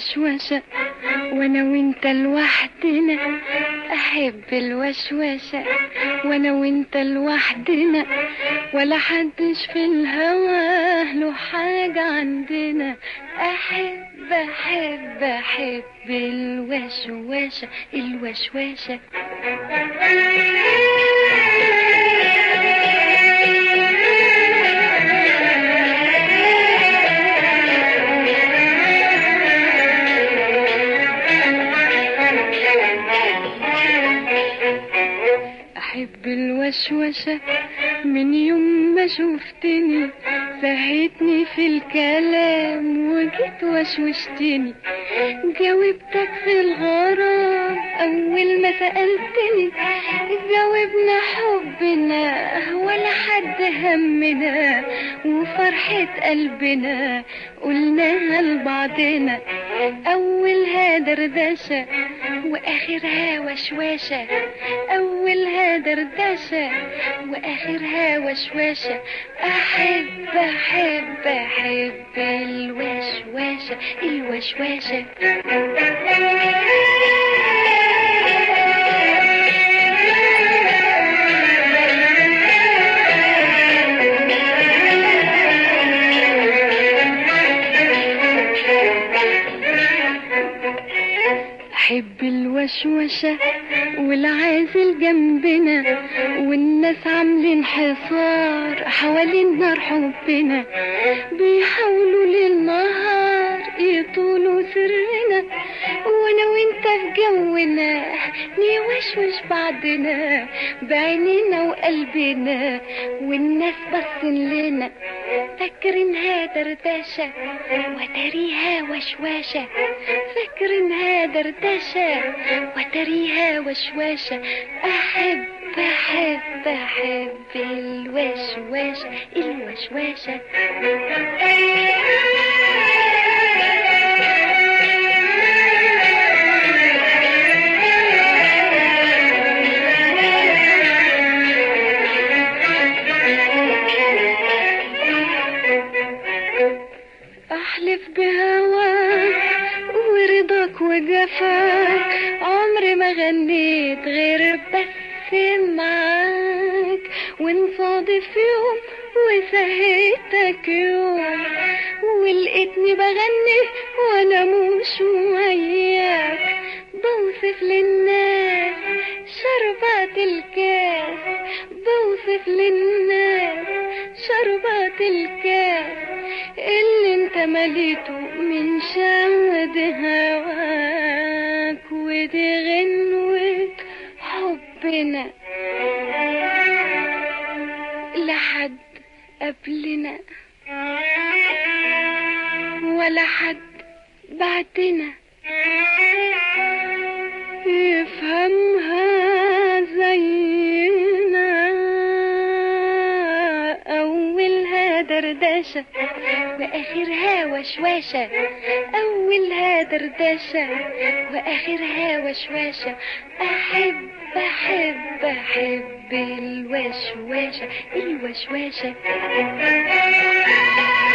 الوشوشة وانا وانت لوحدنا. احب الوشوشة وانا وانت لوحدنا، ولا حدش في الهوى له حاجة عندنا. احب احب احب الوشوشة الوشوشة. احب الوشوشة من يوم ما شفتني، سهيتني في الكلام وجيت وشوشتني. جاوبتك في الغرام اول ما سألتني، جاوبنا حبنا ولا حد همنا، وفرحة قلبنا قلناها لبعضنا. اولها دردشة واخرها وشواشة، اولها دردشة واخرها وشواشة. احب احب احب الوشواشة الوشواشة. احب الوشوشة والعازل جنبنا، والناس عاملين حصار حوالين نار حبنا، بيحاولوا للنهار يطولوا سرنا، وانا وانت في جونا نوشوش بعضنا بعينينا وقلبنا، والناس بصين لنا فاكرينها دردشة وتريها وشواشة، فاكرينها دردشة وتريها وشواشة. احب احب احب الوشواشة الوشواشة. احلف بهواك ورضاك وجفاك، عمري ما غنيت غير بس معاك، ونصادف يوم وسهيتك يوم، ولقيتني بغني وانا مش وياك. بوصف للناس شربات الكاس، بوصف للناس شربات الكاس اللي انت مليته من شهد هواك، ودي غنوة حبنا لحد قبلنا ولا حد بعدنا يفهمها زينا. أولها دردشة وآخرها وشواشة، أولها دردشة وآخرها وشواشة. أحب أحب أحب الوشواشة الوشواشة.